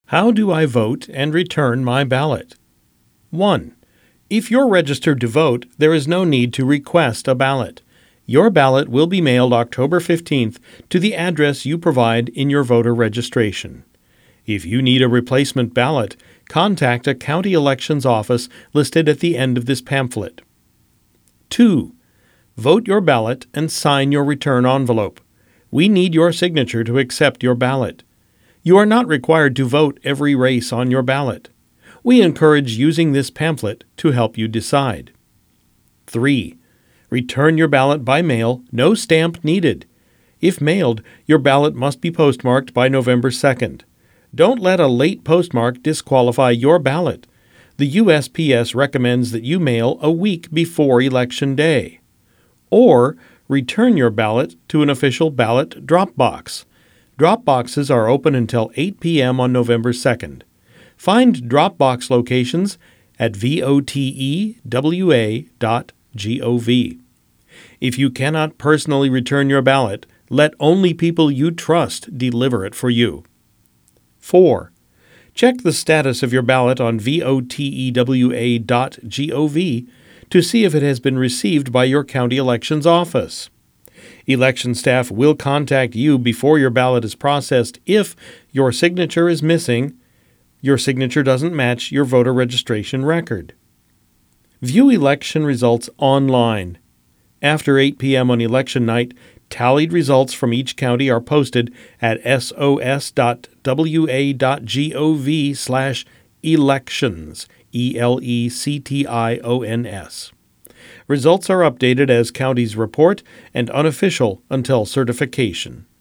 How do I vote and return my ballot? 1. If you're registered to vote, there is no need to request a ballot. Your ballot will be mailed October 15th to the address you provide in your voter registration. If you need a replacement ballot, contact a county elections office listed at the end of this pamphlet. 2. Vote your ballot and sign your return envelope. We need your signature to accept your ballot. You are not required to vote every race on your ballot. We encourage using this pamphlet to help you decide. 3. Return your ballot by mail, no stamp needed. If mailed, your ballot must be postmarked by November 2nd. Don't let a late postmark disqualify your ballot. The USPS recommends that you mail a week before Election Day. Or return your ballot to an official ballot drop box. Drop boxes are open until 8 p.m. on November 2nd. Find drop box locations at votewa.gov. If you cannot personally return your ballot, let only people you trust deliver it for you. 4. Check the status of your ballot on votewa.gov to see if it has been received by your county elections office. Election staff will contact you before your ballot is processed if your signature is missing, your signature doesn't match your voter registration record. View election results online. After 8 p.m. on election night, tallied results from each county are posted at sos.wa.gov/elections, elections. Results are updated as counties report and unofficial until certification.